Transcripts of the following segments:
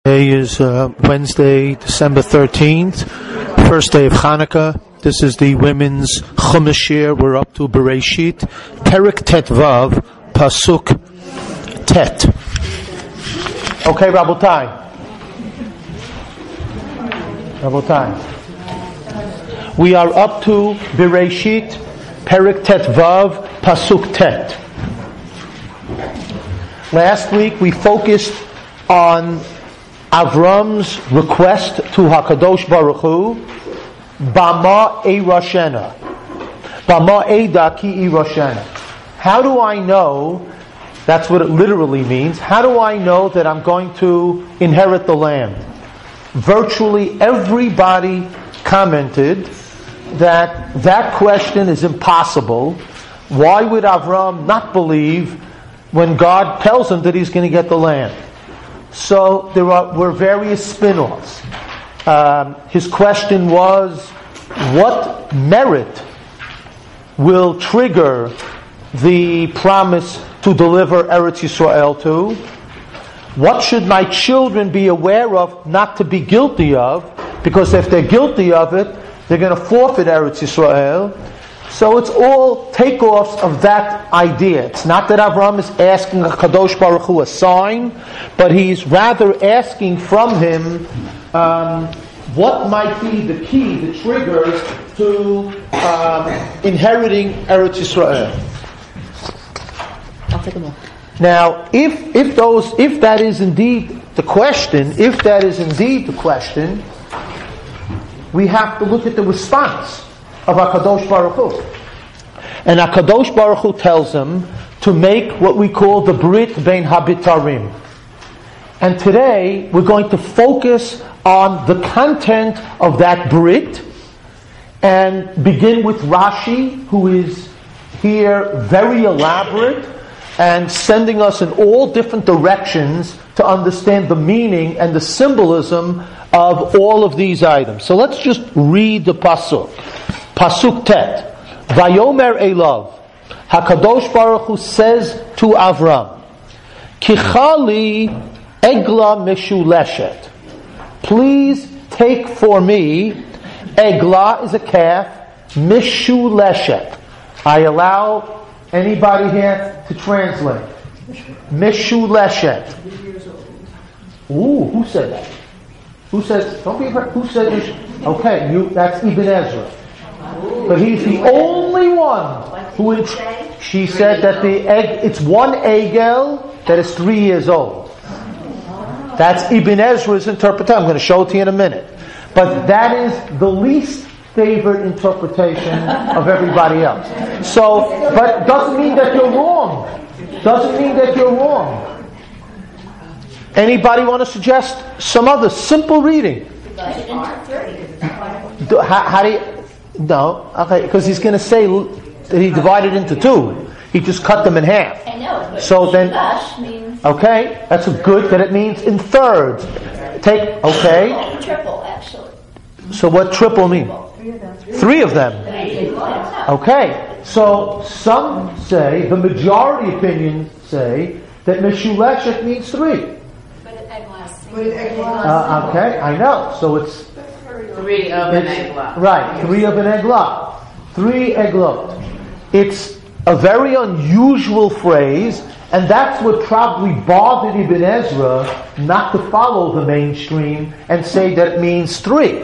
Today is Wednesday, December 13th, first day of Hanukkah. This is the women's Chumash shir. We're up to Bereshit, Perek Tet Vav, Pasuk Tet. Okay, Rabotai. We are up to Bereshit, Perek Tet Vav, Pasuk Tet. Last week we focused on Avram's request to HaKadosh Baruch Hu, Bama E Roshena. Bama Eda Ki E Roshena. How do I know, that's what it literally means, how do I know that I'm going to inherit the land? Virtually everybody commented that question is impossible. Why would Avram not believe when God tells him that he's going to get the land? So there were various spin-offs. His question was, what merit will trigger the promise to deliver Eretz Yisrael to? What should my children be aware of not to be guilty of? Because if they're guilty of it, they're going to forfeit Eretz Yisrael. So it's all takeoffs of that idea. It's not that Avram is asking HaKadosh Baruch Hu a sign, but he's rather asking from him what might be the key, the trigger to inheriting Eretz Yisrael. I'll take them all. Now, if that is indeed the question, we have to look at the response of HaKadosh Baruch Hu. And HaKadosh Baruch Hu tells him to make what we call the Brit Bein Habitarim. And today we're going to focus on the content of that Brit and begin with Rashi, who is here very elaborate and sending us in all different directions to understand the meaning and the symbolism of all of these items. So let's just read the Pasuk. Pasuk Tet. Vayomer Elav. HaKadosh Baruch Hu says to Avram, Kichali egla meshuleshet. Please take for me, egla is a calf, meshuleshet. I allow anybody here to translate. Meshuleshet. Ooh, who said that? Who said, don't be afraid, who said Mish? Okay, that's Ibn Ezra. But he's the only one who, she said that it's one egel that is 3 years old. That's Ibn Ezra's interpretation. I'm going to show it to you in a minute. But that is the least favorite interpretation of everybody else. So, but doesn't mean that you're wrong. Anybody want to suggest some other simple reading? How do you... No, okay, because he's going to say that he divided into 2. He just cut them in half. I know, but so then, means... Okay, that's good that it means in thirds. Okay. Triple, actually. So what triple mean? 3 of them. Okay, so some say, the majority opinions say, that Meshuleshet means 3. Okay, I know. So it's 3 of an eglah. Right, 3 of an eglah. 3 eglot. It's a very unusual phrase, and that's what probably bothered Ibn Ezra not to follow the mainstream and say that it means 3.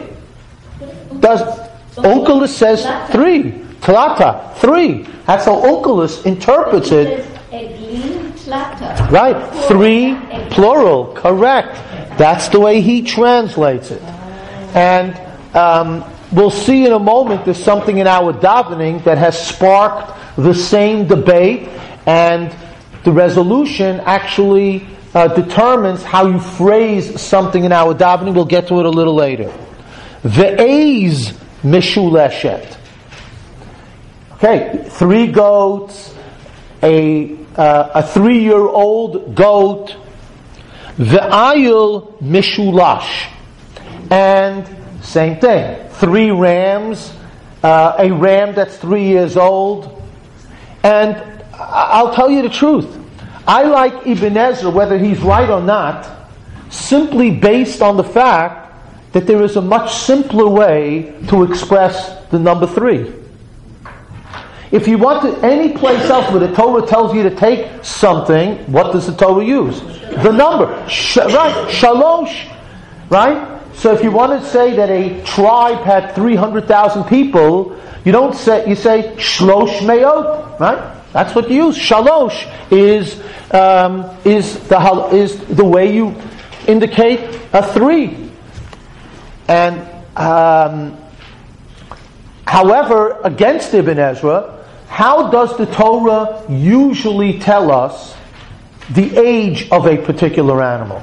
Onkelos says 3. Tlata, 3. That's how Onkelos interprets it. Right, 3 plural, correct. That's the way he translates it. And we'll see in a moment there's something in our davening that has sparked the same debate, and the resolution actually determines how you phrase something in our davening. We'll get to it a little later. Ve'ez meshuleshet. Okay, 3 goats, a 3-year-old goat. Ve'ayil meshulash. And same thing. 3 rams, a ram that's 3 years old. And I'll tell you the truth. I like Ibn Ezra, whether he's right or not, simply based on the fact that there is a much simpler way to express the number 3. If you want to, any place else where the Torah tells you to take something, what does the Torah use? The number. Right? Shalosh. Right? So if you want to say that a tribe had 300,000 people, you don't say, you say Shlosh Meot. Right? That's what you use. Shalosh is the way you indicate a 3. And however, against Ibn Ezra, how does the Torah usually tell us the age of a particular animal?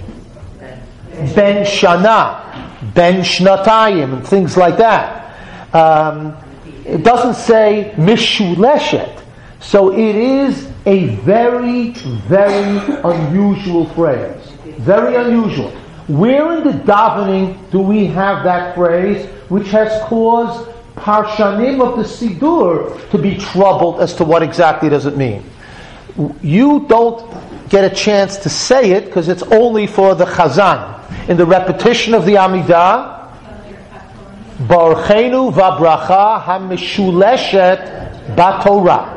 Ben Shana, Ben Shnatayim, and things like that. It doesn't say Mishuleshet. So it is a very, very unusual phrase. Very unusual. Where in the davening do we have that phrase which has caused Parshanim of the Sidur to be troubled as to what exactly does it mean? You don't get a chance to say it because it's only for the Chazan. In the repetition of the Amidah, Baruchenu v'bracha hamishuleshet batorah.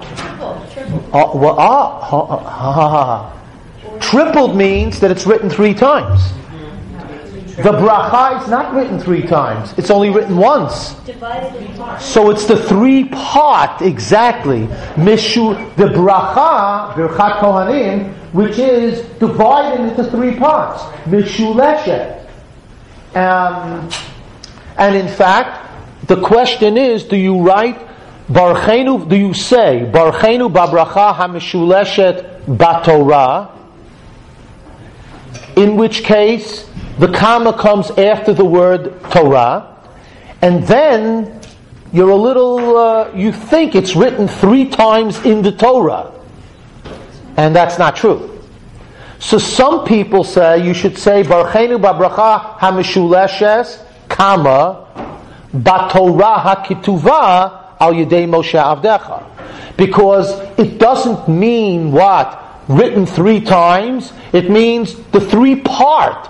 Tripled means that it's written 3 times. The bracha is not written 3 times. It's only written once. So it's the 3-part, exactly. The bracha, Birchat Kohanim, which is divided into 3 parts. Mishuleshet. And in fact, the question is, do you write Barchenu, do you say Barchenu babracha hamishuleshet batorah? In which case the comma comes after the word Torah, and then you're a little, you think it's written 3 times in the Torah. And that's not true. So some people say you should say Barchenu babracha hamishuleshes, comma, batorah hakituva al yedei Moshe avdecha. Because it doesn't mean what? Written 3 times. It means the 3-part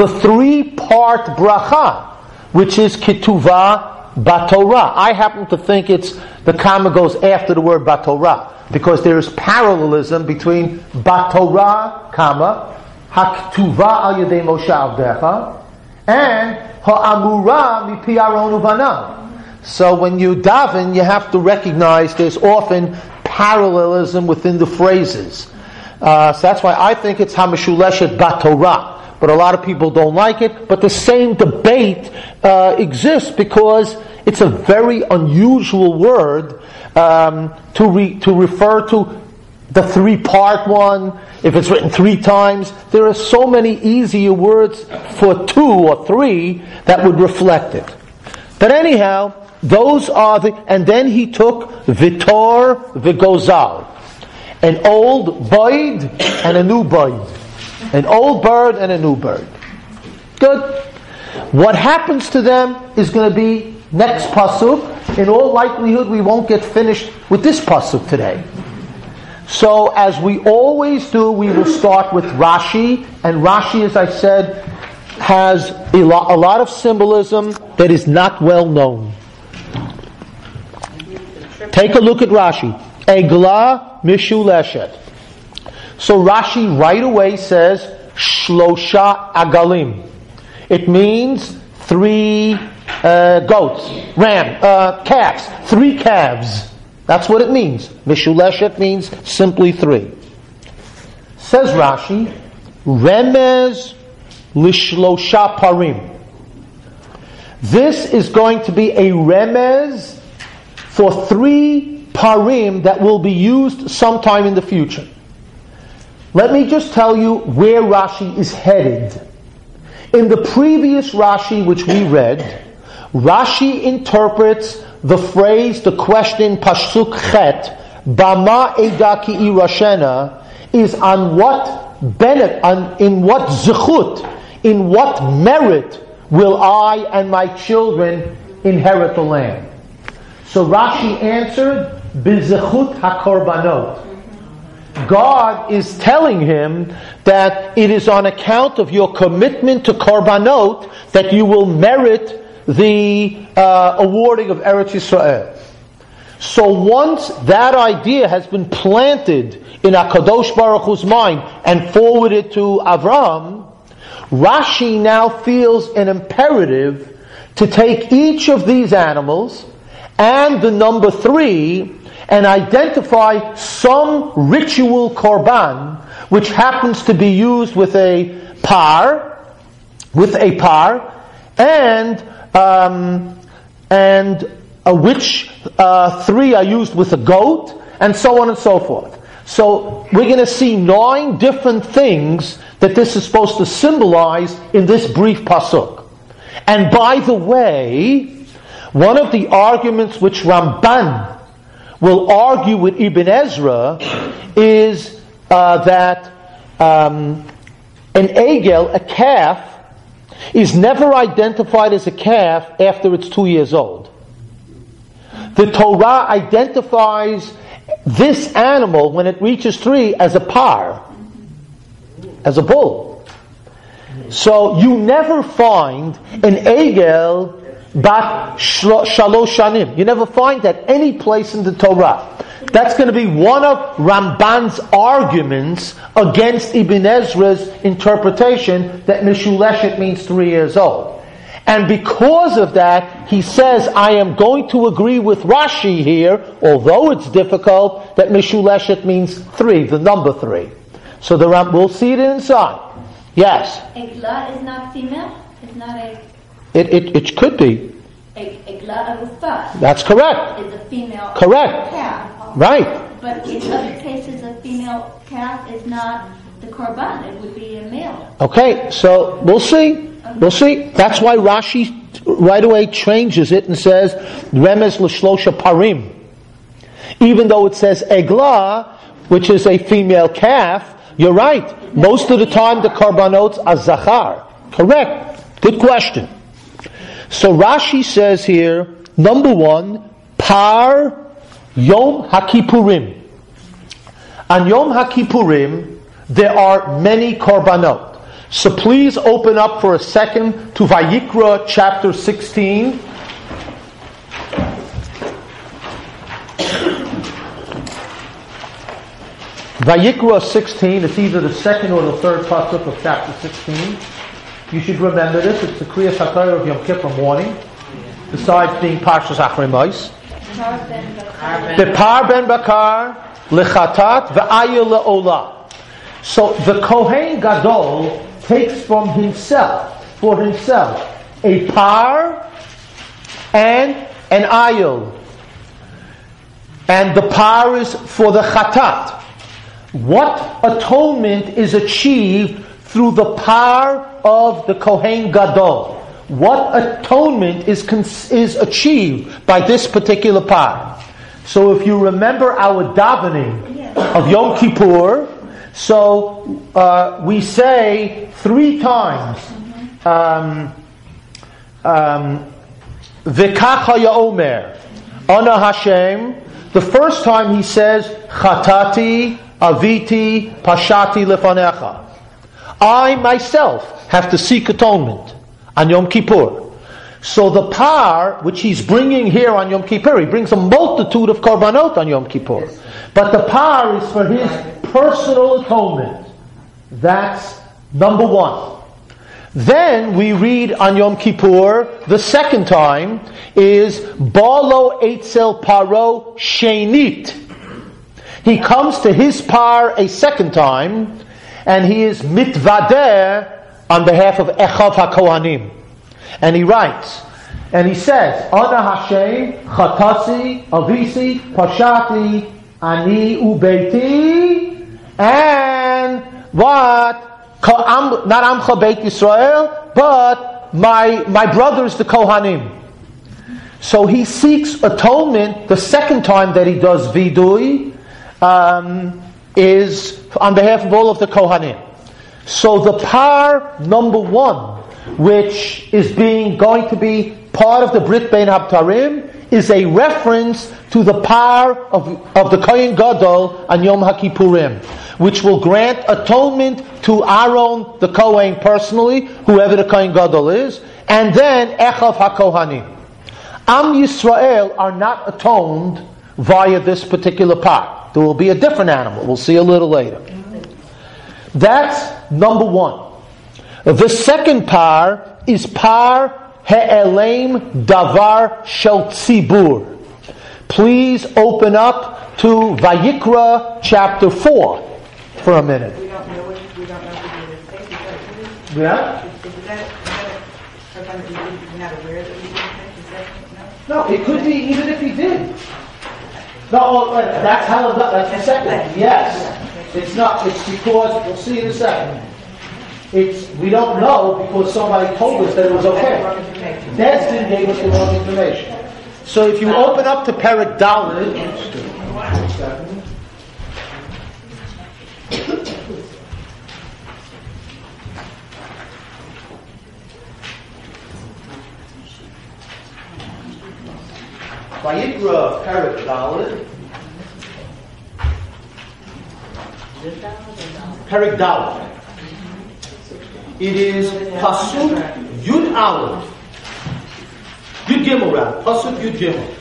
bracha, which is ketuvah batorah. I happen to think it's the comma goes after the word batorah because there is parallelism between batorah, comma, haketuvah al yedei Moshe avdecha, and ha'amura mipi Aaron uvanam. So when you daven, you have to recognize there's often parallelism within the phrases. So that's why I think it's hamishuleshet batorah. But a lot of people don't like it. But the same debate exists because it's a very unusual word to refer to the 3-part one. If it's written 3 times, there are so many easier words for 2 or 3 that would reflect it. But anyhow, those are and then he took Vitor Vigozal, an old boyd and a new boyd. An old bird and a new bird. Good. What happens to them is going to be next pasuk. In all likelihood, we won't get finished with this pasuk today. So, as we always do, we will start with Rashi. And Rashi, as I said, has a lot of symbolism that is not well known. Take a look at Rashi. Eglah mishuleshet. So Rashi right away says Shlosha Agalim. It means 3 goats, calves, 3 calves. That's what it means. Mishuleshet means simply 3. Says Rashi, Remez Lishlosha Parim. This is going to be a remez for 3 parim that will be used sometime in the future. Let me just tell you where Rashi is headed. In the previous Rashi which we read, Rashi interprets the phrase, the question, Pasuk Chet, Bama Eda Ki Irashena, is on what benefit, in what zechut, in what merit will I and my children inherit the land? So Rashi answered, B'zechut HaKorbanot. God is telling him that it is on account of your commitment to korbanot that you will merit the awarding of Eretz Yisrael. So once that idea has been planted in HaKadosh Baruch Hu's mind and forwarded to Avraham, Rashi now feels an imperative to take each of these animals and the number 3 and identify some ritual korban which happens to be used with a par, and which 3 are used with a goat, and so on and so forth. So we're going to see 9 different things that this is supposed to symbolize in this brief pasuk. And by the way, one of the arguments which Ramban will argue with Ibn Ezra is that an egel, a calf, is never identified as a calf after it's 2 years old. The Torah identifies this animal when it reaches 3 as a par, as a bull. So you never find an egel bat shalosh shanim. You never find that any place in the Torah. That's going to be one of Ramban's arguments against Ibn Ezra's interpretation that Mishuleshet means 3 years old. And because of that, he says, I am going to agree with Rashi here, although it's difficult, that Mishuleshet means 3, the number 3. So we'll see it inside. Yes? Eglah is not female? It's not a... It could be. Eglah of a thought. That's correct. Is a female correct. calf. Right. But in other cases, a female calf is not the korban. It would be a male. Okay, so we'll see. We'll see. That's why Rashi right away changes it and says Remez l'shlosha parim. Even though it says eglah, which is a female calf, you're right. Most of the time the korbanot are zachar. Correct. Good question. So Rashi says here, number 1, par Yom HaKippurim. On Yom HaKippurim, there are many korbanot. So please open up for a second to Vayikra chapter 16. Vayikra 16, it's either the second or the third pasuk of chapter 16. You should remember this, it's the Kriyas HaTorah of Yom Kippur morning, besides being Parshas Achrei Mos. Bepar ben bakar, lechatat, ve'ayil le'olah. So the Kohen Gadol takes for himself, a par and an ayil. And the par is for the chatat. What atonement is achieved through the par of the Kohen Gadol? What atonement is achieved by this particular par? So if you remember our davening of Yom Kippur, so we say 3 times, V'kacha ya'omer, Ana Hashem. The first time he says, Chatati, Aviti, Pashati lefanecha. I myself have to seek atonement on Yom Kippur. So the par, which he's bringing here on Yom Kippur, he brings a multitude of korbanot on Yom Kippur. But the par is for his personal atonement. That's number 1. Then we read on Yom Kippur, the second time, is Balo Eitzel Paro Shenit. He comes to his par a second time, and he is mitvader on behalf of Echav HaKohanim. And he writes, and he says, Ana Hashem, Chatasi, Avisi, Pashati, Ani Ubeiti, and what? Not Amcha Beit Yisrael, but my brothers, the Kohanim. So he seeks atonement. The second time that he does vidui is on behalf of all of the Kohanim. So the par number 1, which is going to be part of the Brit Bein Habtarim, is a reference to the par of the Kohen Gadol on Yom HaKippurim, which will grant atonement to Aaron the Kohen personally, whoever the Kohen Gadol is, and then Echav HaKohanim. Am Yisrael are not atoned via this particular par. There will be a different animal. We'll see a little later. That's number one. The second par is par He'elem Davar Shel Tzibur. Please open up to Vayikra chapter 4 for a minute. We don't know if we did it. Yeah? Is that something you're not aware that we did it? No? No, it could be even if he did. No, that's how that's the second. Yes. It's not. It's because, we'll see in a second. We don't know because somebody told us that it was okay. Bezdin gave us the wrong information. So if you open up to Perek Dalet, Vayikra Perek Dalet, Perek Dalet. It is Pasuk Yud Aleph. Yud Gimel rather. Pasuk Yud Gimel.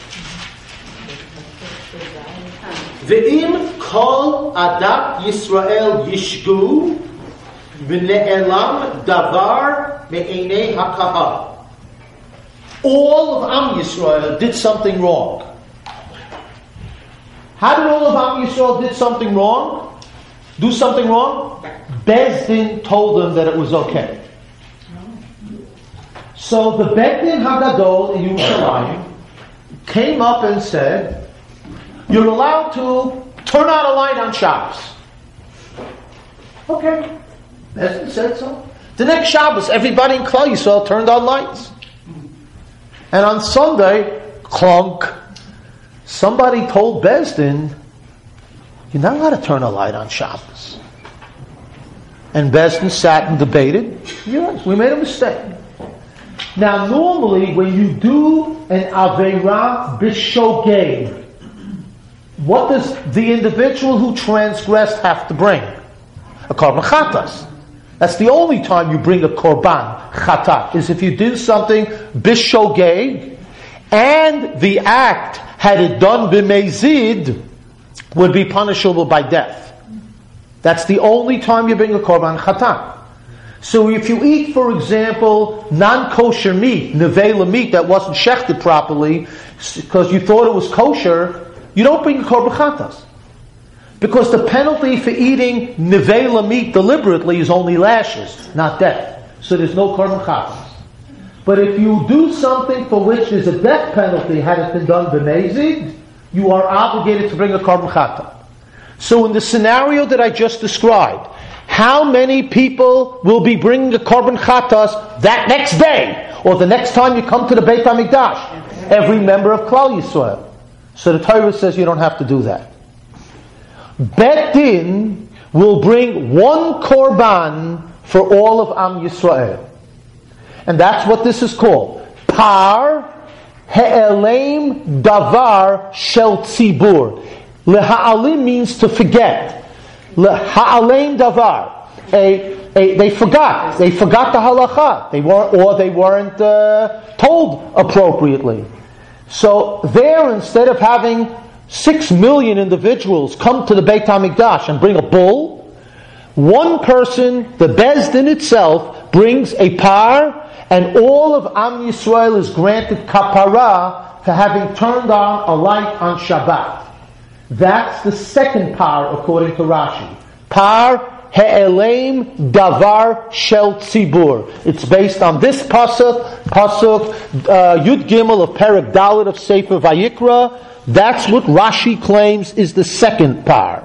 Ve'im kol adat Yisrael yishgu v'ne'elam davar me'enei hakahah. All of Am Yisrael did something wrong. How did all of Am Yisrael do something wrong? Bezdin told them that it was okay. So the Bezdin Hagadol in Yerushalayim came up and said, you're allowed to turn on a light on Shabbos. Okay. Bezdin said so. The next Shabbos, everybody in Klal Yisrael turned on lights. And on Sunday, clunk, somebody told Bezdin, you're not allowed to turn a light on Shabbos. And Bezdin sat and debated. Yes, we made a mistake. Now, normally, when you do an Aveira Bishogeg, what does the individual who transgressed have to bring? A Korban Chatas. That's the only time you bring a Korban Chatat, is if you do something Bishogeg, and the act, had it done b'mezid, would be punishable by death. That's the only time you bring a Korban Chatat. So if you eat, for example, non-kosher meat, nevela meat that wasn't shechted properly, because you thought it was kosher, you don't bring a Korban Chatas. Because the penalty for eating nevela meat deliberately is only lashes, not death. So there's no Korban Chatas. But if you do something for which there's a death penalty, had it been done b'mezid, you are obligated to bring a Korban Chatat. So in the scenario that I just described, how many people will be bringing a Korban Chatas that next day, or the next time you come to the Beit HaMikdash? Every member of Klal Yisrael. So the Torah says you don't have to do that. Bet Din will bring one Korban for all of Am Yisrael. And that's what this is called. Par He'elem Davar Shel Tzibur. Leha'alim means to forget. Leha'alem davar. They forgot. They forgot the halacha. They weren't told appropriately. So there, instead of having 6 million individuals come to the Beit HaMikdash and bring a bull, one person, the Bezdin itself, brings a par, and all of Am Yisrael is granted kapara for having turned on a light on Shabbat. That's the second par according to Rashi. Par He'elem Davar Shel Tzibur. It's based on this pasuk Yud Gimel of Perek Dalet of Sefer Vayikra. That's what Rashi claims is the second par.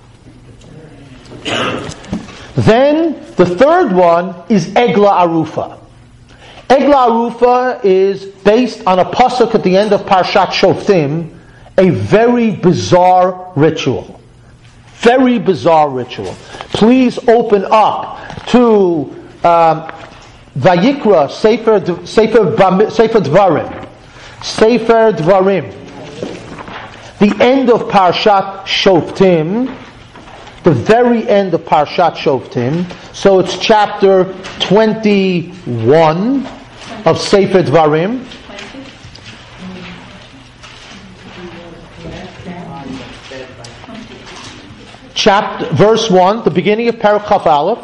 Then the third one is Egla Arufa. Egla Arufa is based on a pasuk at the end of Parshat Shoftim, a very bizarre ritual. Very bizarre ritual. Please open up to Vayikra, Sefer Dvarim. Sefer Dvarim. The end of Parshat Shoftim. The very end of Parshat Shoftim. So it's chapter 21 of Sefer Dvarim. Verse 1, the beginning of Perek Chaf Aleph.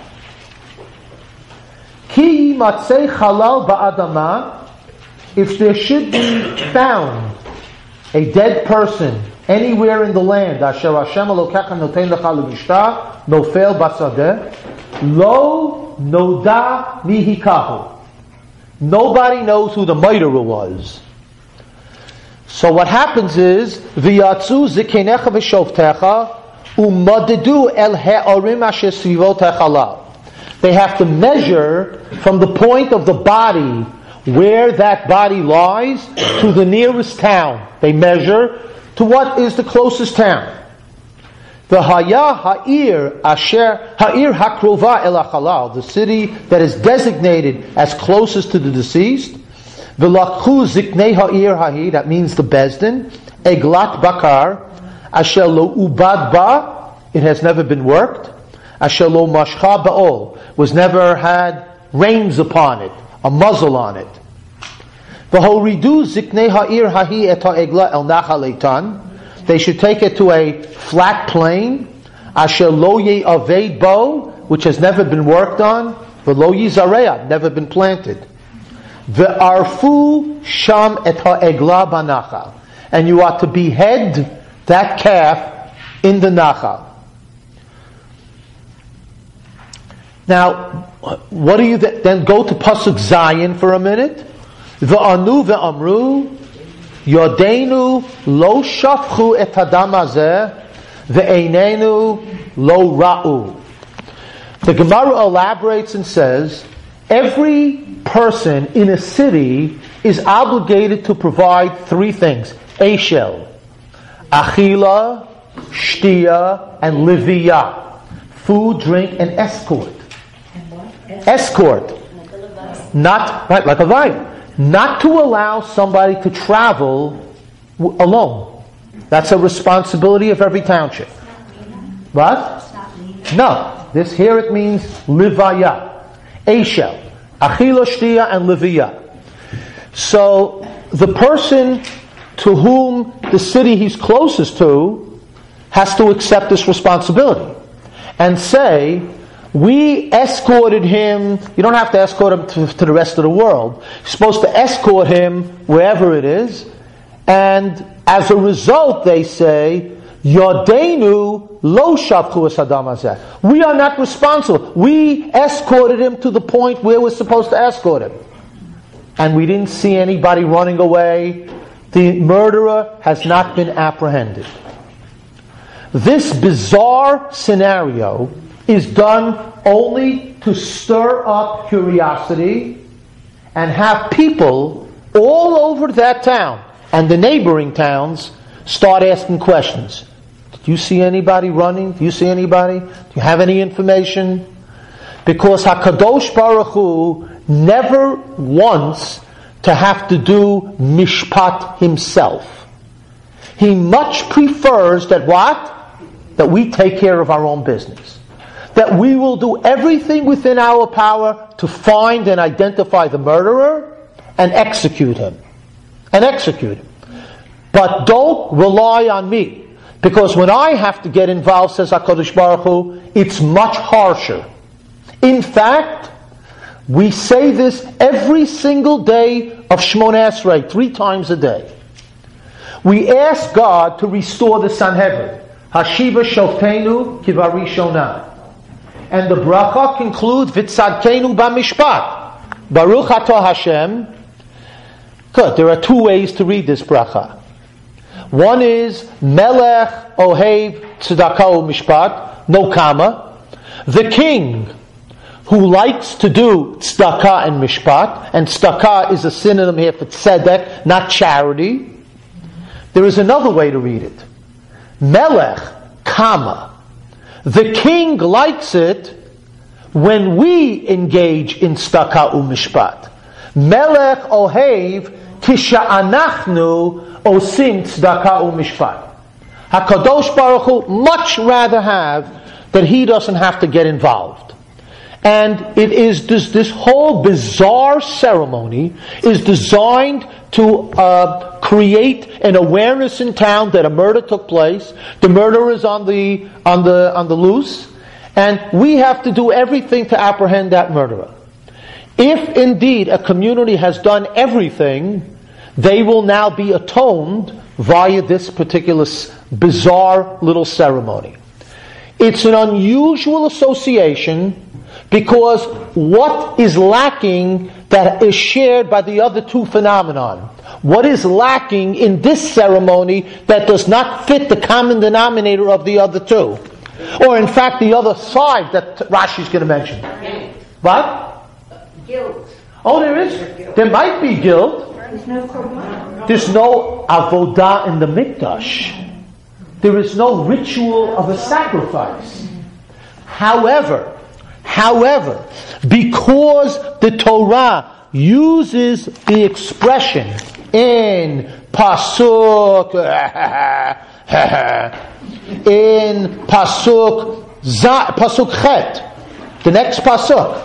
Ki matzei halal ba'adama, if there should be found a dead person anywhere in the land, asher Hashem Elokecha noten lecha l'mishta, nofel basadeh, lo noda mihikahu. Nobody knows who the murderer was. So what happens is, v'yatzu zikenecha v'shovtecha, umadidu el ha'orim asher svivot ha'chalal. They have to measure from the point of the body where that body lies to the nearest town. They measure to what is the closest town. The haya ha'ir asher ha'ir hakrova el ha'chalal, the city that is designated as closest to the deceased. V'lakhu ziknei ha'ir ha'i, that means the bezdin. Eglat bakar asher lo ubad ba, it has never been worked. Asher lo mashcha ba'ol, was never had reins upon it, a muzzle on it. V'horidu ziknei ha'ir hahi et ha'egla el nachal eitan, they should take it to a flat plain. Asher lo ye'aved bo, which has never been worked on. V'lo yizareya, never been planted. V'arfu sham et ha'egla b'nachal, and you are to behead that calf in the nachal. Now, what do you then go to Pasuk Zayin for a minute? V'anu v'amru Yodeinu lo shafchu et hadam hazeh ve'einenu lo ra'u. The Gemara elaborates and says, every person in a city is obligated to provide three things: Eshel, Achila, Shtia, and Liviyah. Food, drink, and escort. Escort. Not, right, like a vine. Not to allow somebody to travel alone. That's a responsibility of every township. What? No. This here it means livaya. Eshel. Achila, shtia, and livaya. So, the person to whom the city he's closest to has to accept this responsibility. And say, we escorted him. You don't have to escort him to the rest of the world. You're supposed to escort him wherever it is. And as a result, they say, Yodeinu lo shavchu es hadam hazeh. We are not responsible. We escorted him to the point where we're supposed to escort him. And we didn't see anybody running away. The murderer has not been apprehended. This bizarre scenario is done only to stir up curiosity and have people all over that town and the neighboring towns start asking questions. Did you see anybody running? Do you see anybody? Do you have any information? Because HaKadosh Baruch Hu never wants to have to do mishpat himself. He much prefers that what? That we take care of our own business. That we will do everything within our power to find and identify the murderer and execute him. But don't rely on me. Because when I have to get involved, says HaKadosh Baruch Hu, it's much harsher. In fact, we say this every single day of Shmoneh Esrei, 3 times a day. We ask God to restore the Sanhedrin. Hashiva Shoftenu Kivarishonah. And the bracha concludes, V'tzadkenu b'mishpat. Baruch atah Hashem. Good, there are 2 ways to read this bracha. One is, Melech Ohev Tzedakah u'mishpat, no comma. The king who likes to do tzedakah and mishpat, and tzedakah is a synonym here for tzedek, not charity. There is another way to read it. Melech, comma. The king likes it when we engage in tzedakah u'mishpat. Melech Ohev Kisha'anachnu osim tzedakah u'mishpat. HaKadosh Baruch Hu much rather have that He doesn't have to get involved. And it is this whole bizarre ceremony is designed to create an awareness in town that a murder took place. The murderer is on the loose, and we have to do everything to apprehend that murderer. If indeed a community has done everything, they will now be atoned via this particular bizarre little ceremony. It's an unusual association because what is lacking that is shared by the other two phenomenon? What is lacking in this ceremony that does not fit the common denominator of the other two? Or in fact the other side that Rashi is going to mention. What? Guilt. Oh, there is. There might be guilt. There's no korban. There's no avodah in the mikdash. There is no ritual of a sacrifice. However, because the Torah uses the expression in pasuk chet, the next pasuk,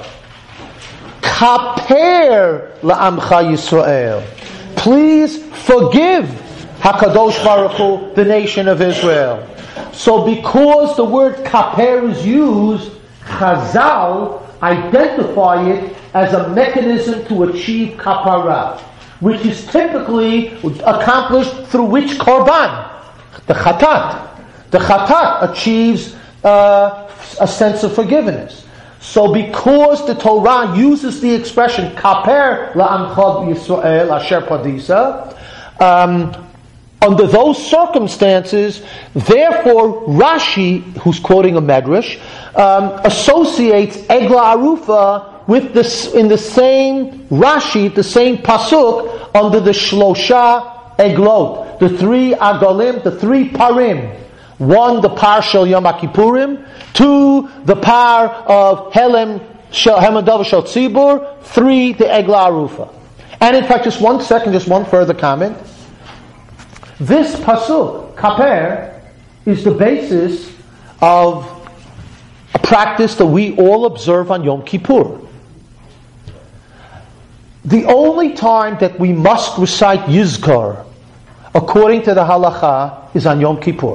kaper la'amcha Yisrael, please forgive HaKadosh Baruch Hu, the nation of Israel. So because the word kaper is used, Chazal identify it as a mechanism to achieve kapara, which is typically accomplished through which korban? The chatat. The chatat achieves a sense of forgiveness. So because the Torah uses the expression kaper la'amcha Yisrael asher padisa, under those circumstances, therefore, Rashi, who's quoting a medrash, associates Egla Arufa with this in the same Rashi, the same pasuk under the Shlosha Eglot, the three Agalim, the three Parim. One, the par shel Yom Kippurim. Two, the par of Helem Hemadav Shel Tzibur. Three, the Egla Arufa. And in fact, just one further comment. This pasuk, kaper, is the basis of a practice that we all observe on Yom Kippur. The only time that we must recite Yizkar, according to the halacha, is on Yom Kippur.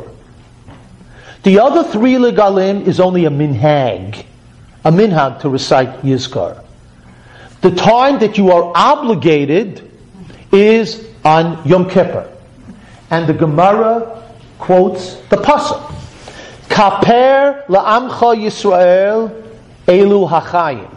The other three legalim is only a minhag to recite Yizkar. The time that you are obligated is on Yom Kippur. And the Gemara quotes the pasuk, kaper la'amcha Yisrael elu hachayim,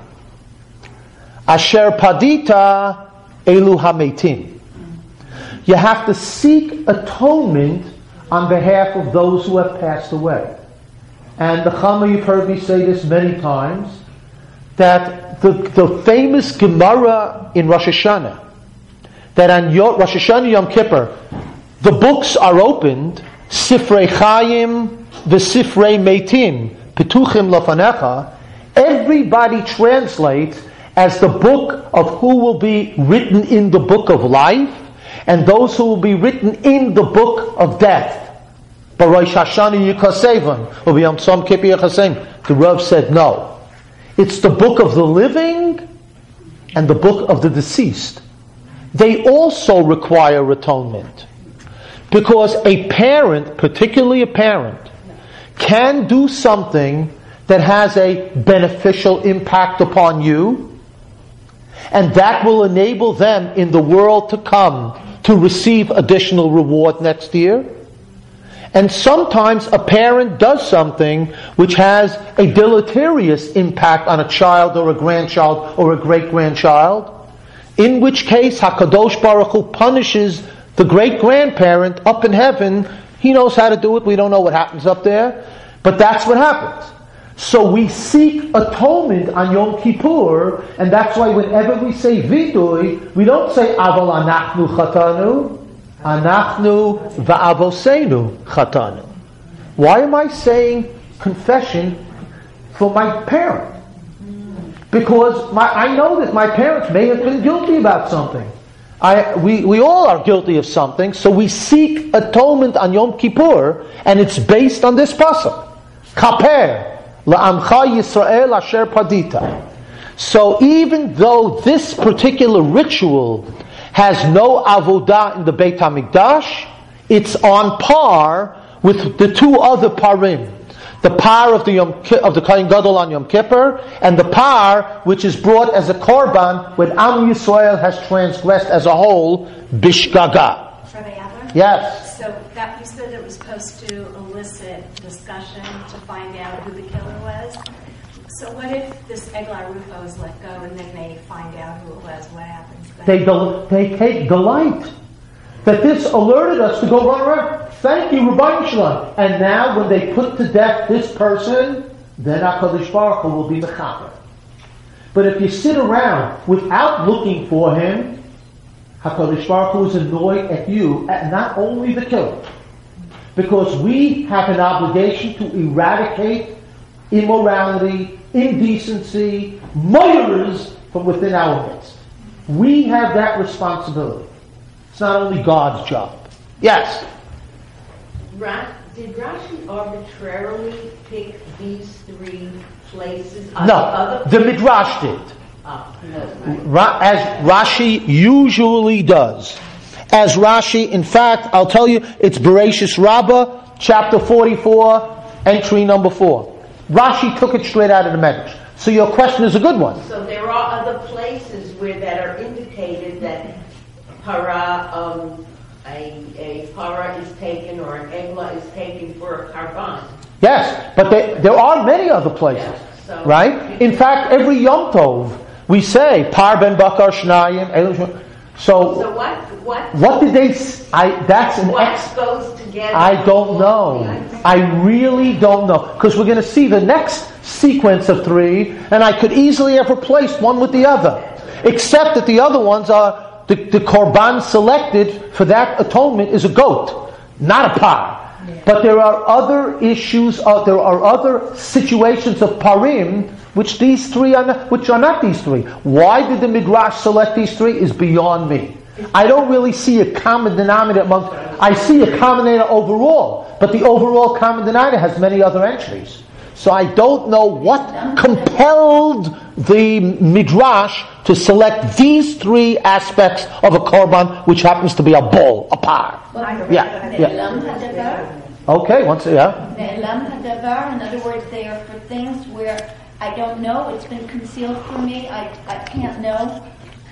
asher padita elu hametim. You have to seek atonement on behalf of those who have passed away. And the Chama, you've heard me say this many times, that the famous Gemara in Rosh Hashanah, that on Rosh Hashanah Yom Kippur, the books are opened, Sifrei Chaim, the Sifrei Meitim, Petuchim Lafanecha. Everybody translates as the book of who will be written in the book of life, and those who will be written in the book of death. B'Rosh Hashanah Yikasevon, or B'Yom Tzom Kippur Yikasevon. The Rav said no. It's the book of the living and the book of the deceased. They also require atonement. Because a parent, particularly a parent, can do something that has a beneficial impact upon you, and that will enable them in the world to come to receive additional reward next year. And sometimes a parent does something which has a deleterious impact on a child or a grandchild or a great-grandchild, in which case HaKadosh Baruch Hu punishes the great-grandparent up in heaven. He knows how to do it. We don't know what happens up there. But that's what happens. So we seek atonement on Yom Kippur, and that's why whenever we say vidui, we don't say aval anachnu chatanu, anachnu va'avosenu chatanu. Why am I saying confession for my parent? Because I know that my parents may have been guilty about something. We all are guilty of something, so we seek atonement on Yom Kippur, and it's based on this pasuk. Kaper la'amcha Yisrael asher padita. So even though this particular ritual has no avodah in the Beit HaMikdash, it's on par with the two other parim. The par of the Kohen Gadol on Yom Kippur, and the par which is brought as a korban when Am Yisrael has transgressed as a whole, bishgaga. Rabbi Adler? Yes. So that you said it was supposed to elicit discussion to find out who the killer was. So what if this Eglah Rufa was let go and then they find out who it was? What happens then? They take delight that this alerted us to go run around. Thank you, Rabbi Shalom. And now when they put to death this person, then HaKadosh Baruch Hu will be mechaper. But if you sit around without looking for him, HaKadosh Baruch Hu is annoyed at you, at not only the killer, because we have an obligation to eradicate immorality, indecency, murders from within our midst. We have that responsibility. It's not only God's job. Yes? Did Rashi arbitrarily pick these three places? No, the Midrash did. No. As Rashi usually does. As Rashi, in fact, I'll tell you, it's Bereshis Rabbah, chapter 44, entry number 4. Rashi took it straight out of the Medrash. So your question is a good one. So there are other places where that are indicated that a para is taken or an egla is taken for a karban. Yes, but there are many other places, Yes, so right? In fact, every Yom Tov we say par ben bakar shnayim. So what did they? That's an what goes together? I don't know. I really don't know, because we're going to see the next sequence of 3, and I could easily have replaced one with the other, except that the other ones are. The korban selected for that atonement is a goat, not a par. But there are other issues, there are other situations of parim which these 3 are not, which are not these 3. Why did the Midrash select these 3 is beyond me. I don't really see a common denominator among. I see a common denominator overall, but the overall common denominator has many other entries. So I don't know what compelled the Midrash to select these 3 aspects of a korban, which happens to be a bull, a par. Yeah. Okay, once, yeah. Ne'elam hadavar, in other words, they are for things where I don't know, it's been concealed from me, I can't know.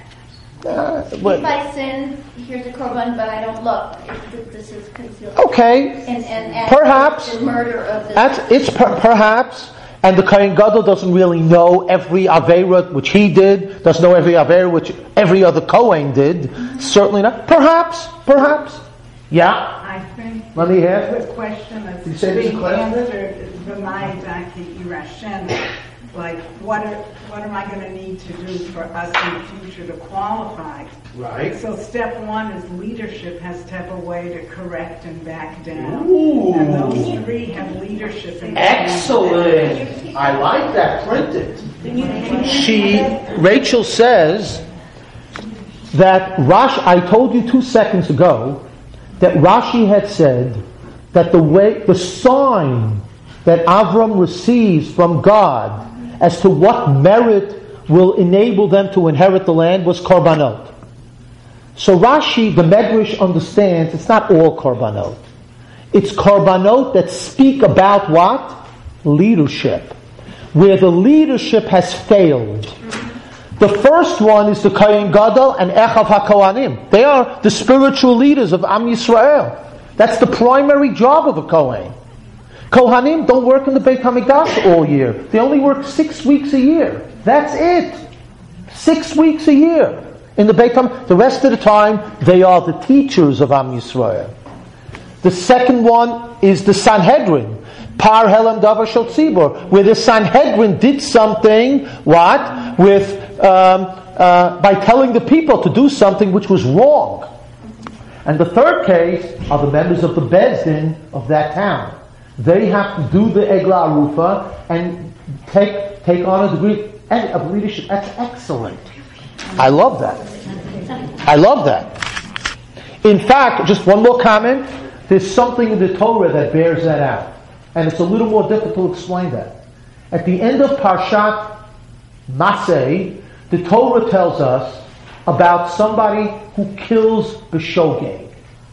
If I sin, here's a korban, but I don't look. This is concealed. Okay, and perhaps the murder of this. It's perhaps, and the Kohen Gadol doesn't really know every avera which he did. Doesn't know every avera which every other Kohen did. Mm-hmm. Certainly not. Perhaps. Yeah. I think let me hear the question is being answered b'mai daki irashen. Like, what am I going to need to do for us in the future to qualify? Right. So step 1 is leadership has to have a way to correct and back down. Ooh. And those 3 have leadership. Excellent. I like that. Print it. Rachel says that Rashi, I told you 2 seconds ago that Rashi had said that the sign that Avram receives from God as to what merit will enable them to inherit the land was korbanot. So Rashi, the Medrash, understands it's not all korbanot. It's korbanot that speak about what? Leadership. Where the leadership has failed. The first one is the Kohen Gadol and Echav HaKohanim. They are the spiritual leaders of Am Yisrael. That's the primary job of a Kohen. Kohanim don't work in the Beit HaMikdash all year. They only work 6 weeks a year. That's it. 6 weeks a year in the Beit HaMikdash. The rest of the time, they are the teachers of Am Yisrael. The second one is the Sanhedrin. Par Helam Davar Shel Tzibor, where the Sanhedrin did something, what? With by telling the people to do something which was wrong. And the third case are the members of the Bezdin of that town. They have to do the Eglah Rufa and take on a degree of leadership. That's excellent. I love that. I love that. In fact, just one more comment. There's something in the Torah that bears that out. And it's a little more difficult to explain that. At the end of Parshat Maseh, the Torah tells us about somebody who kills B'shogeg.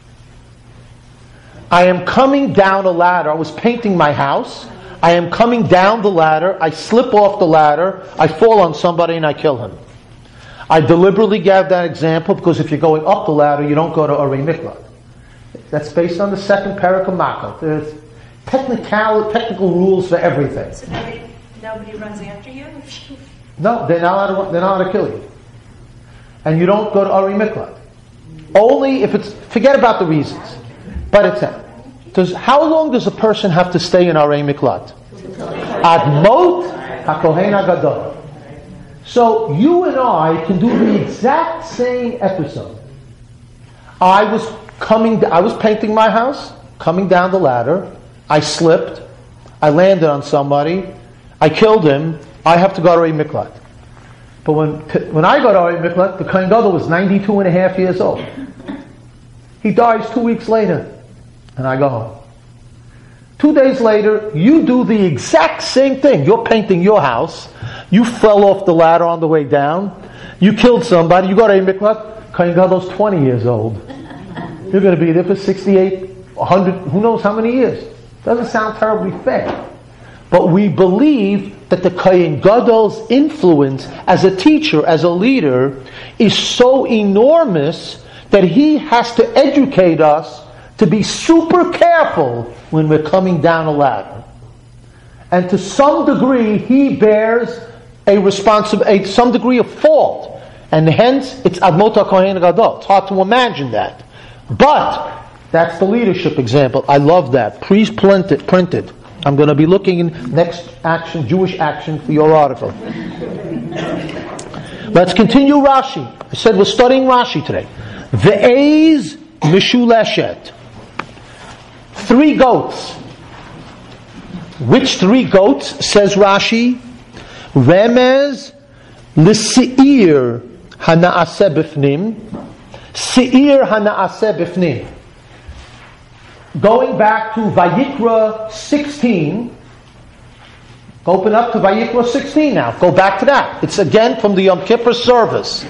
I am coming down a ladder. I was painting my house. I am coming down the ladder. I slip off the ladder. I fall on somebody and I kill him. I deliberately gave that example because if you're going up the ladder, you don't go to Arei Miklat. That's based on the second parak of Makkah. There's technical rules for everything. So nobody runs after you? No, they're not allowed to kill you. And you don't go to Arei Miklat. Only if it's, forget about the reasons. But how long does a person have to stay in Arei Miklat? Ad mot hakohen hagadol. So you and I can do the exact same episode. I was painting my house, coming down the ladder. I slipped. I landed on somebody. I killed him. I have to go to Arei Miklat. But when I got to Arei Miklat, the Kohen Gadol was 92 and a half years old. He dies 2 weeks later. And I go home. 2 days later, you do the exact same thing. You're painting your house. You fell off the ladder on the way down. You killed somebody. You got a miklat. Kohen Gadol's 20 years old. You're going to be there for 68, 100, who knows how many years. Doesn't sound terribly fair. But we believe that the Kohen Gadol's influence as a teacher, as a leader, is so enormous that he has to educate us to be super careful when we're coming down a ladder. And to some degree, he bears some degree of fault. And hence, it's Admot HaKohen Gadol. It's hard to imagine that. But, that's the leadership example. I love that. Please print it. I'm going to be looking in next action, Jewish action, for your article. Let's continue Rashi. I said we're studying Rashi today. Ve'ez Mishuleshet. 3 goats. Which 3 goats, says Rashi? Remez l'se'ir hana'aseh b'fnim. Se'ir hana'aseh b'fnim. Going back to Vayikra 16. Open up to Vayikra 16 now. Go back to that. It's again from the Yom Kippur service.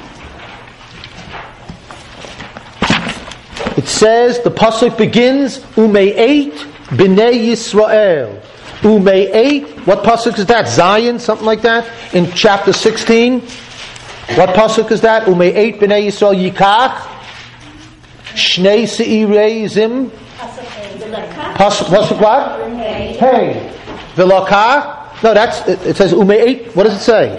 It says, the pasuk begins, Ume'eit b'nei Yisrael. Ume'eit, what pasuk is that? Zion, something like that? In chapter 16. What pasuk is that? Ume'eit b'nei Yisrael yikach. Shnei se'irei zim. Pasuk what? Hey. V'lakach. No, it says Ume'eit, what does it say?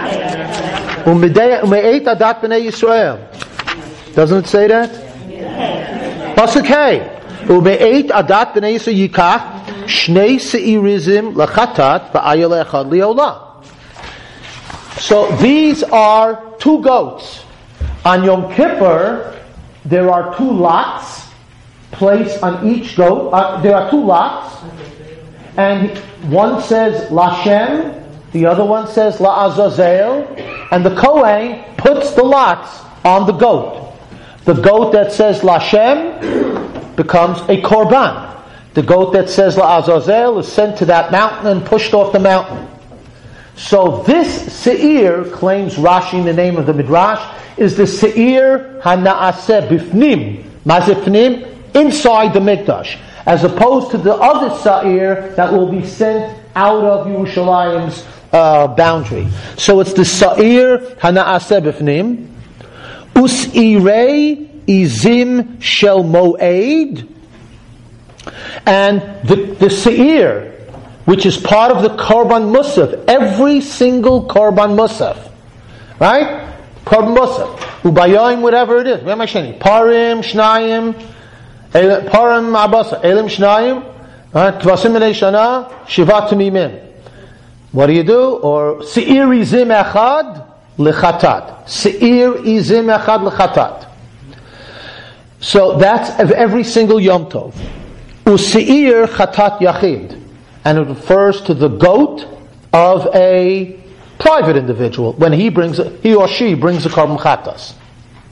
Ume'eit adat b'nei Yisrael. Doesn't it say that? Pasuk Hey. Ume'eit adat b'nei Yisrael yikach shnei seirizim lachatat v'ayel echad liolah. So these are 2 goats. On Yom Kippur, there are 2 lots placed on each goat. There are 2 lots, and one says Lashem, the other one says La'azazel, and the Kohen puts the lots on the goat. The goat that says Lashem becomes a korban. The goat that says La'azazel is sent to that mountain and pushed off the mountain. So this Se'ir, claims Rashi in the name of the Midrash, is the Se'ir HaNa'aseh Bifnim. Mazifnim, inside the Mikdash. As opposed to the other Se'ir that will be sent out of Yerushalayim's boundary. So it's the Se'ir HaNa'aseh Bifnim. Us'irei izim shel mo'ed. And the se'ir, which is part of the Korban Musaf, every single Korban Musaf, right? Korban Musaf, ubayayim, whatever it is. Where am I saying? Parim, Shnayim, Parim Abasa, Elim Shnayim, Kvasim Menei Shana, Shivat Tamimim. What do? Or se'ir izim echad lechatat. Se'ir izim echad lechatat. So that's of every single Yom Tov. U'se'ir chatat yachid. And it refers to the goat of a private individual when he or she brings a korban chatas.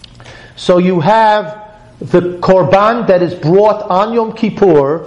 So you have the korban that is brought on Yom Kippur.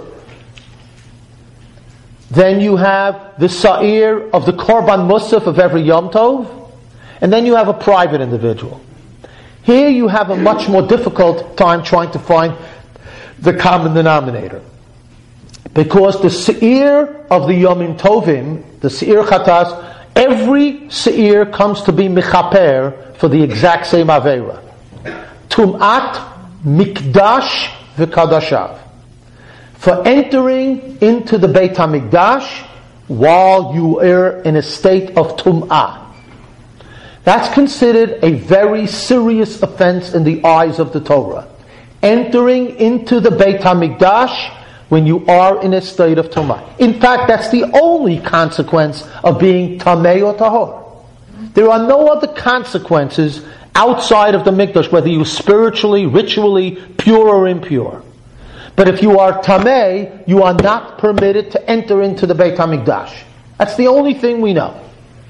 Then you have the sa'ir of the korban musaf of every Yom Tov. And then you have a private individual. Here you have a much more difficult time trying to find the common denominator. Because the se'ir of the Yomim Tovim, the se'ir chatas, every se'ir comes to be mechaper for the exact same aveira. Tum'at mikdash v'kadashav. For entering into the Beit HaMikdash while you are in a state of tum'ah. That's considered a very serious offense in the eyes of the Torah. Entering into the Beit HaMikdash when you are in a state of tumah. In fact, that's the only consequence of being tamei or tahor. There are no other consequences outside of the mikdash, whether you're spiritually, ritually, pure or impure. But if you are tamei, you are not permitted to enter into the Beit HaMikdash. That's the only thing we know.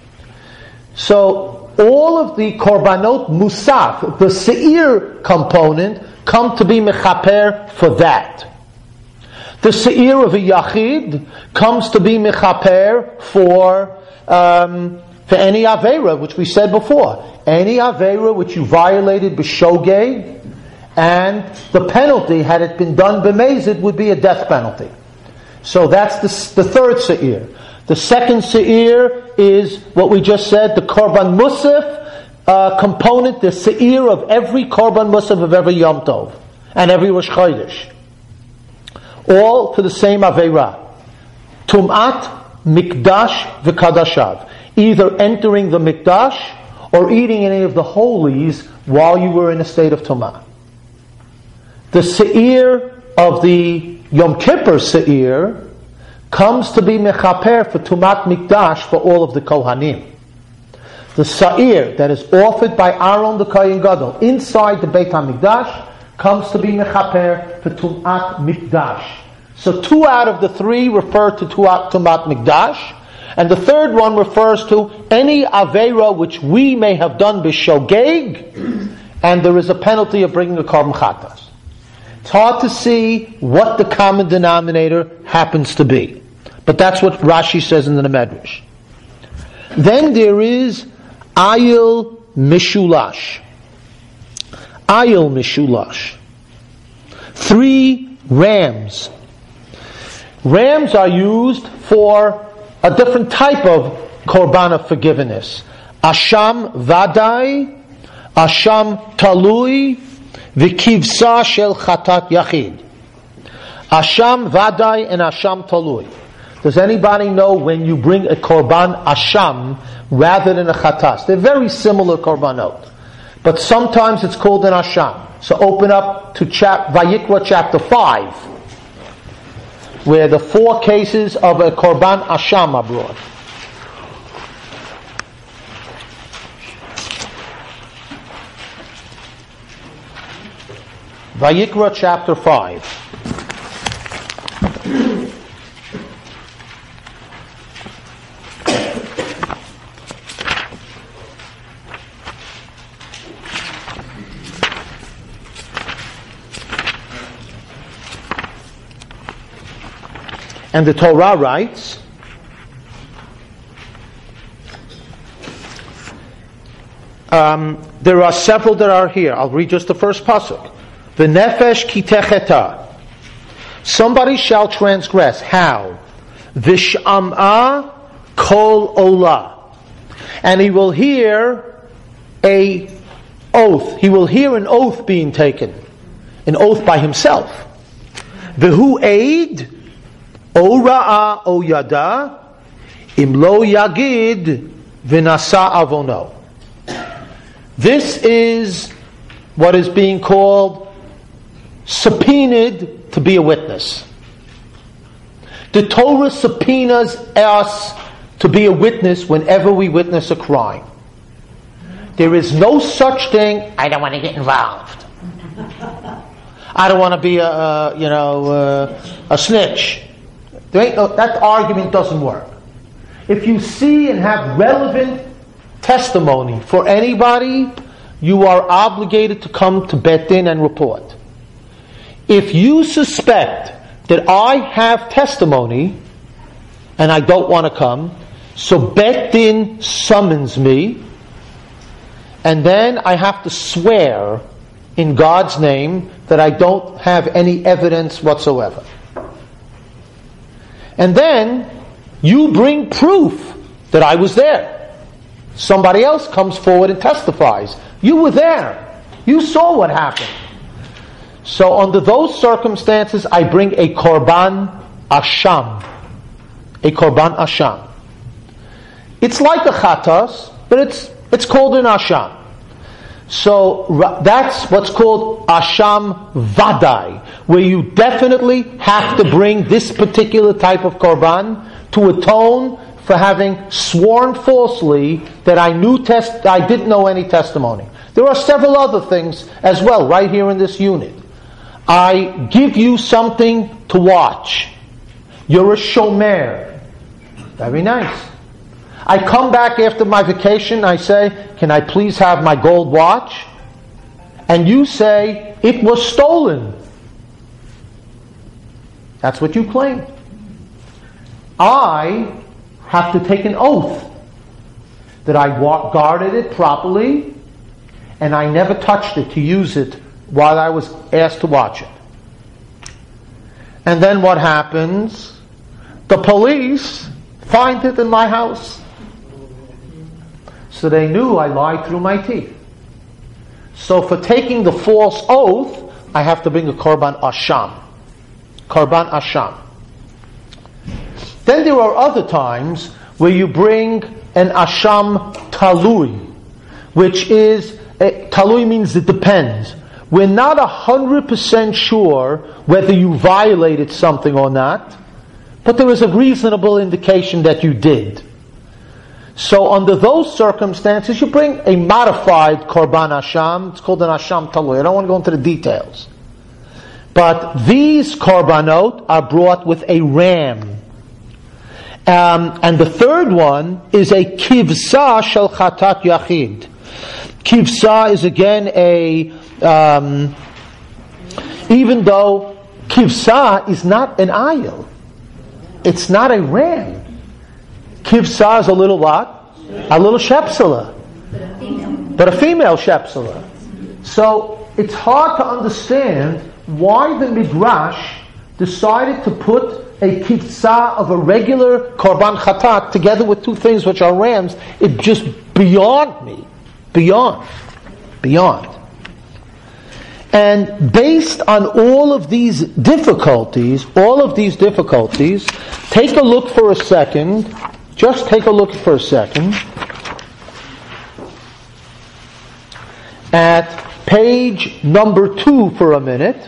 So, all of the korbanot musaf, the se'ir component, come to be mechaper for that. The se'ir of a yachid comes to be mechaper for any aveira, which we said before. Any aveira which you violated b'shogeg, and the penalty, had it been done b'mezid, would be a death penalty. So that's the third se'ir. The second se'ir is what we just said, the korban musaf component, the se'ir of every korban musaf of every Yom Tov and every Rosh Chodesh. All to the same aveira. Tum'at, mikdash, v'kadashav. Either entering the mikdash or eating any of the holies while you were in a state of tum'ah. The se'ir of the Yom Kippur se'ir comes to be mechaper for Tumat Mikdash for all of the Kohanim. The sa'ir that is offered by Aaron the Kohen Gadol inside the Beit HaMikdash comes to be mechaper for Tumat Mikdash. So 2 out of the 3 refer to Tumat Mikdash, and the third one refers to any aveira which we may have done b'shogeg, and there is a penalty of bringing a korban chatas. It's hard to see what the common denominator happens to be. But that's what Rashi says in the Medrash. Then there is Ayil Mishulash. Ayil Mishulash. 3 rams. Rams are used for a different type of korban of forgiveness. Asham Vadai, Asham Talui, V'kivsa shel chatat yachid. Asham vadai and asham talui. Does anybody know when you bring a korban asham rather than a chatas? They're very similar korbanot, but sometimes it's called an asham. So open up to Vayikra chapter 5, where the 4 cases of a korban asham are brought. Vayikra chapter 5. And the Torah writes, there are several that are here. I'll read just the first pasuk. V'nefesh kitecheta. Somebody shall transgress. How? V'sham'a kol olah. And he will hear a oath. He will hear an oath being taken. An oath by himself. V'hu aid o ra'a o yada im lo yagid v'nasa avono. This is what is being called subpoenaed to be a witness. The Torah subpoenas us to be a witness whenever we witness a crime. There is no such thing, I don't want to get involved. I don't want to be a snitch. That argument doesn't work. If you see and have relevant testimony for anybody, you are obligated to come to Bet Din and report. If you suspect that I have testimony and I don't want to come, so Bet Din summons me, and then I have to swear in God's name that I don't have any evidence whatsoever. And then you bring proof that I was there. Somebody else comes forward and testifies. You were there. You saw what happened. So under those circumstances, I bring a korban asham. A korban asham. It's like a chatas, but it's called an asham. So that's what's called asham vadai, where you definitely have to bring this particular type of korban to atone for having sworn falsely that I didn't know any testimony. There are several other things as well right here in this unit. I give you something to watch. You're a shomer. Very nice. I come back after my vacation, I say, can I please have my gold watch? And you say, it was stolen. That's what you claim. I have to take an oath that I guarded it properly and I never touched it to use it while I was asked to watch it. And then what happens? The police find it in my house. So they knew I lied through my teeth. So for taking the false oath, I have to bring a korban asham. Korban asham. Then there are other times where you bring an asham talui, which is, talui means it depends. We're not 100% sure whether you violated something or not, but there is a reasonable indication that you did. So under those circumstances, you bring a modified korban asham. It's called an asham talui. I don't want to go into the details. But these korbanot are brought with a ram. And the third one is a kivsa shel chatat yachid. Kivsa is again even though kivsa is not an ayil, it's not a ram. Kivsa is a little what? A little shepsela. But a female shepsela. So it's hard to understand why the Midrash decided to put a kivsa of a regular korban chatat together with two things which are rams. It's just beyond me. Beyond. And based on all of these difficulties, take a look for a second. Just take a look for a second at page number 2 for a minute,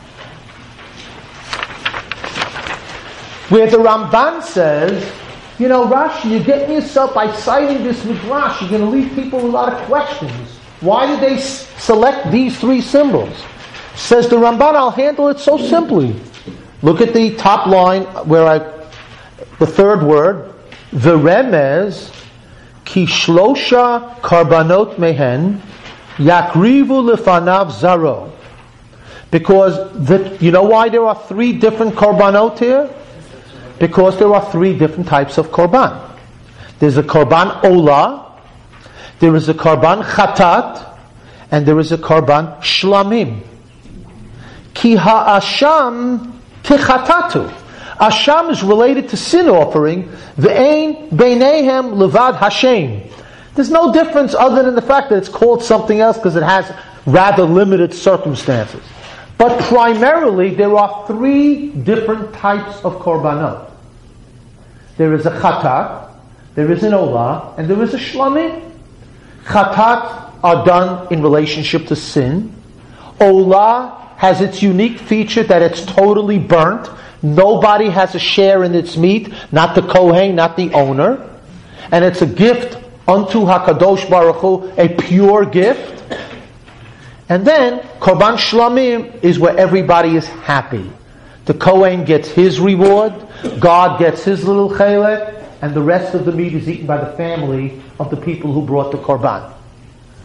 where the Ramban says, Rashi, you're getting yourself, by citing this Midrash, you're going to leave people with a lot of questions. Why did they select these 3 symbols? Says the Ramban, I'll handle it so simply. Look at the top line, the third word, V'remez ki shlosha karbanot mehen yakrivu lefanav zaro. Because you know why there are 3 different korbanot here? Because there are 3 different types of korban. There's a korban olah, there is a korban chatat, and there is a korban shlamim. Ki ha'asham kichatatu. Asham is related to sin offering. Ve'ein beinehem levad Hashem. There's no difference other than the fact that it's called something else because it has rather limited circumstances. But primarily, there are 3 different types of korbanot. There is a chatat, there is an olah, and there is a shlamim. Chatat are done in relationship to sin. Olah has its unique feature that it's totally burnt. Nobody has a share in its meat, not the Kohen, not the owner. And it's a gift unto HaKadosh Baruch Hu, a pure gift. And then, Korban Shlamim is where everybody is happy. The Kohen gets his reward, God gets his little chelek, and the rest of the meat is eaten by the family of the people who brought the Korban.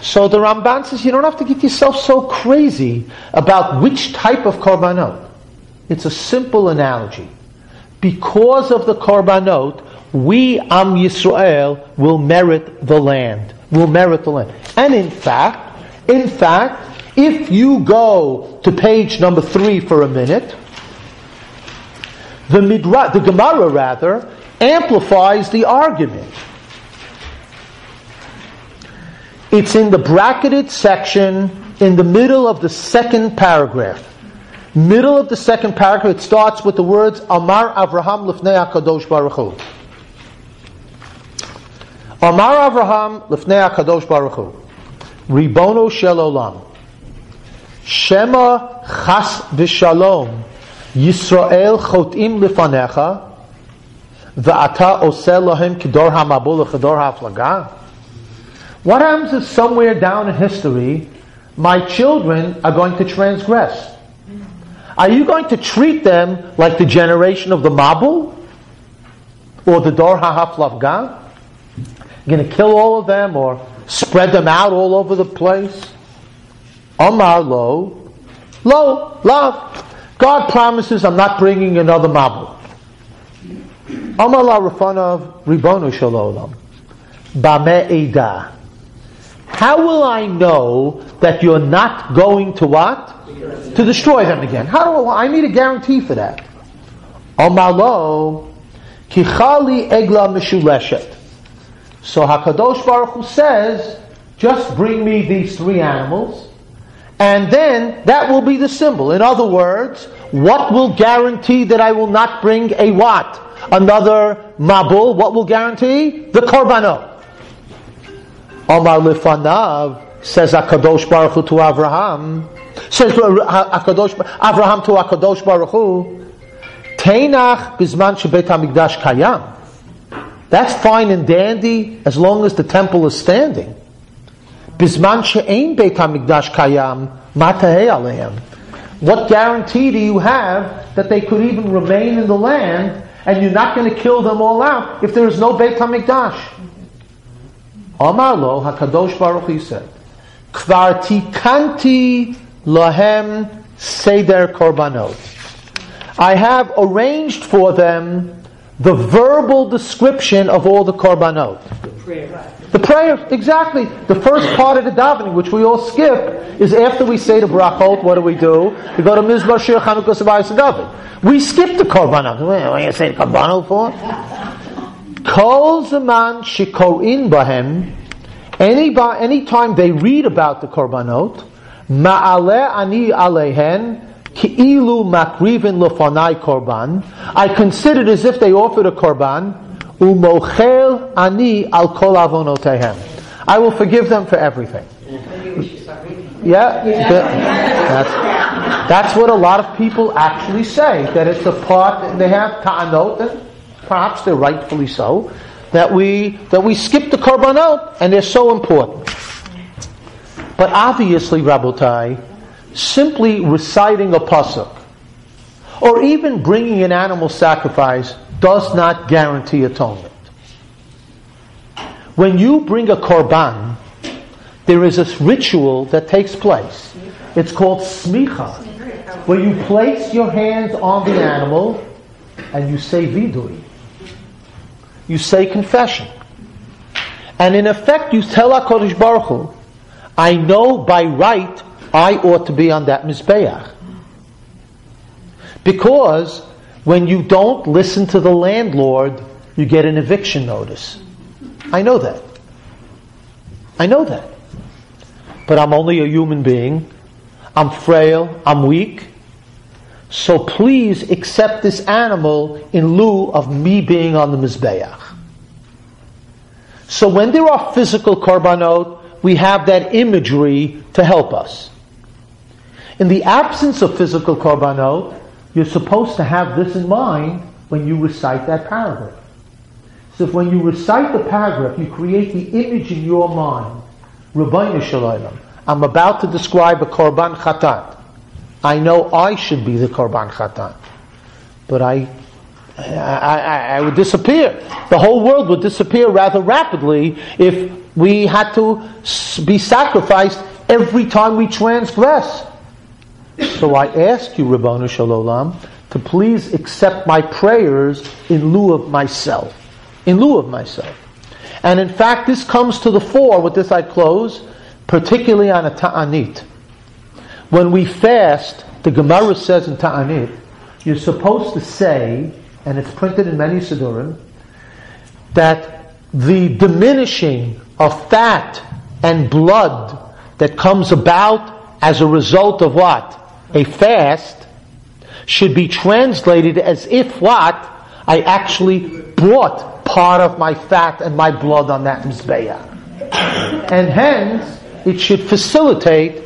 So the Ramban says you don't have to get yourself so crazy about which type of korbanot. It's a simple analogy. Because of the korbanot, we, Am Yisrael, will merit the land. And in fact, if you go to page number 3 for a minute, the Gemara rather amplifies the argument. It's in the bracketed section in the middle of the second paragraph. Middle of the second paragraph, it starts with the words Amar Avraham Lifnei HaKadosh Baruch Hu. Amar Avraham Lifnei HaKadosh Baruch Hu. Ribono Shel Olam. Shema Chas V'Shalom. Yisrael Chotim Lifanecha. V'ata Oseh Lahem Kidor HaMabul Chidor HaFlaga. What happens if somewhere down in history, my children are going to transgress? Are you going to treat them like the generation of the Mabul? Or the Dor HaHaflavga? You're going to kill all of them or spread them out all over the place? Amar lo, love. God promises I'm not bringing another Mabul. Amar la Rafanav Ribono Shel Olam. Bameh Eidah. How will I know that you're not going to what? To destroy them again. I need a guarantee for that. Amar lo, ki chali egla mishuleshet. So HaKadosh Baruch Hu says, just bring me these 3 animals, and then that will be the symbol. In other words, what will guarantee that I will not bring a what? Another mabul. What will guarantee? The korbanot. Amar lefanav, says HaKadosh Baruch Hu to Avraham, says Avraham to HaKadosh Baruch Hu, Teinach bizman shebeit HaMikdash kayam. That's fine and dandy as long as the temple is standing. Bizman she'ein beit HaMikdash kayam, ma tehei alehem. What guarantee do you have that they could even remain in the land and you're not going to kill them all out if there is no Beit HaMikdash? Amar lo, HaKadosh Baruch Hu said, Kvar tikanti lahem seder korbanot. I have arranged for them the verbal description of all the korbanot. The prayer, exactly. The first part of the davening, which we all skip, is after we say the brachot, what do? We go to Mizmor Shir Chanukah Sabayis David. We skip the korbanot. What are you saying the korbanot for? Kol zaman shikorin bahem. Any time they read about the korbanot, ma'aleh ani alehen ki'ilu makrivin lofanai korban. I consider it as if they offered a korban. Umochel ani al kol avonotehem. I will forgive them for everything. Yeah, that's what a lot of people actually say. That it's a part. They have ta'anot, and perhaps they're rightfully so. That we skip the korbanot, and they're so important. But obviously, Rabotai, simply reciting a pasuk, or even bringing an animal sacrifice, does not guarantee atonement. When you bring a korban, there is a ritual that takes place. It's called smicha, where you place your hands on the animal and you say vidui. You say confession. And in effect, you tell HaKadosh Baruch Hu, I know by right I ought to be on that Mizbeach. Because when you don't listen to the landlord, you get an eviction notice. I know that. But I'm only a human being. I'm frail. I'm weak. So please accept this animal in lieu of me being on the Mizbeach. So when there are physical korbanot, we have that imagery to help us. In the absence of physical korbanot, you're supposed to have this in mind when you recite that paragraph. So if when you recite the paragraph, you create the image in your mind. Rabbeinu Shalom, I'm about to describe a korban chatat. I know I should be the korban chatat. But I would disappear. The whole world would disappear rather rapidly if we had to be sacrificed every time we transgress. So I ask you, Ribono Shel Olam, to please accept my prayers in lieu of myself. In lieu of myself. And in fact, this comes to the fore, with this I close, particularly on a Ta'anit. When we fast, the Gemara says in Ta'anit, you're supposed to say, and it's printed in many Siddurim, that the diminishing of fat and blood that comes about as a result of what? A fast, should be translated as if what? I actually brought part of my fat and my blood on that Mizbeah. And hence, it should facilitate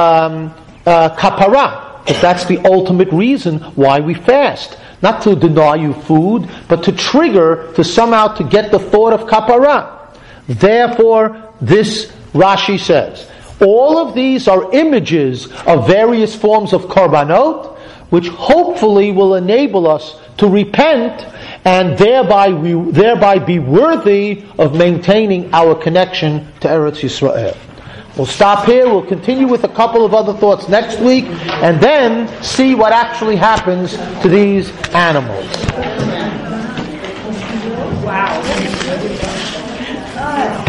kapara, if that's the ultimate reason why we fast. Not to deny you food, but to trigger, to somehow to get the thought of kapara. Therefore, this Rashi says, all of these are images of various forms of korbanot, which hopefully will enable us to repent and thereby be worthy of maintaining our connection to Eretz Yisrael. We'll stop here. We'll continue with a couple of other thoughts next week, and then see what actually happens to these animals. Wow.